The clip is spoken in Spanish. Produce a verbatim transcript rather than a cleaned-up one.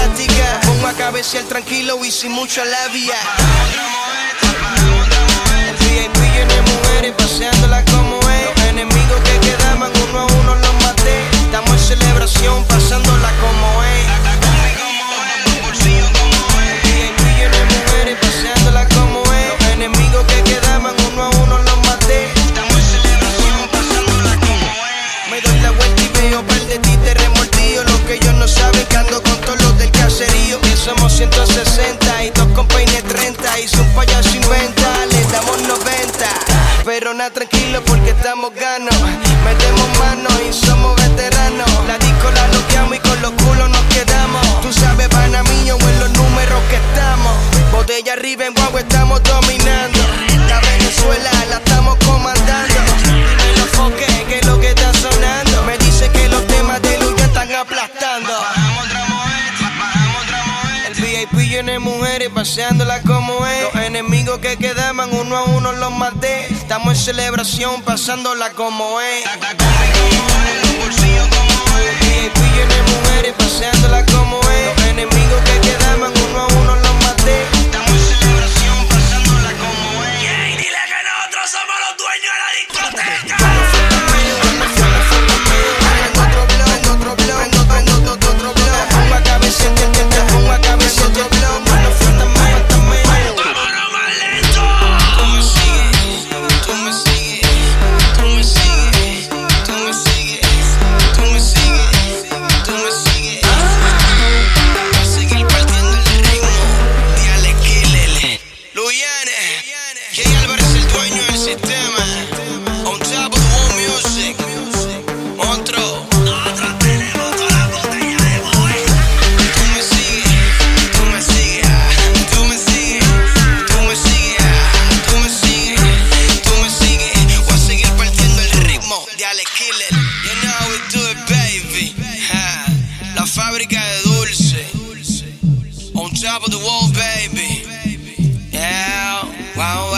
práctica. Pongo a cabecear tranquilo y sin mucha labia. El V I P lleno de mujeres paseándola como es. Los enemigos que quedaban uno a uno los maté. Estamos en celebración pasándola como es. Paseándola como es. Los enemigos que quedaban uno a uno los maté. Estamos en celebración pasándola como es. Me doy la vuelta y veo par de títeres mordidos. Lo que ellos no saben que ando con todos los del caserío. Que somos ciento sesenta y dos con peine treinta. Y si un payaso inventa, le damos noventa. Pero nada, tranquilo porque estamos ganos. Metemos manos y somos veteranos. La disco la loqueamos y con los culos nos quedamos. Tú sabes, pana mío, en los números que estamos. Botella arriba en Guagua estamos dominando. La Venezuela la estamos comandando. Dime los foques, que es lo que está sonando. Me dice que los temas de luz ya están aplastando. El V I P lleno de mujeres paseándola como es. Los enemigos que quedaban uno a uno los maté. Estamos en celebración pasándola como es. El V I P lleno de mujeres paseándola como es. Los enemigos que quedaban uno a uno los maté. Estamos en celebración pasándola como es. Yeah, y dile que nosotros somos los dueños de la discoteca. Top of the wall, baby. Yeah, wow.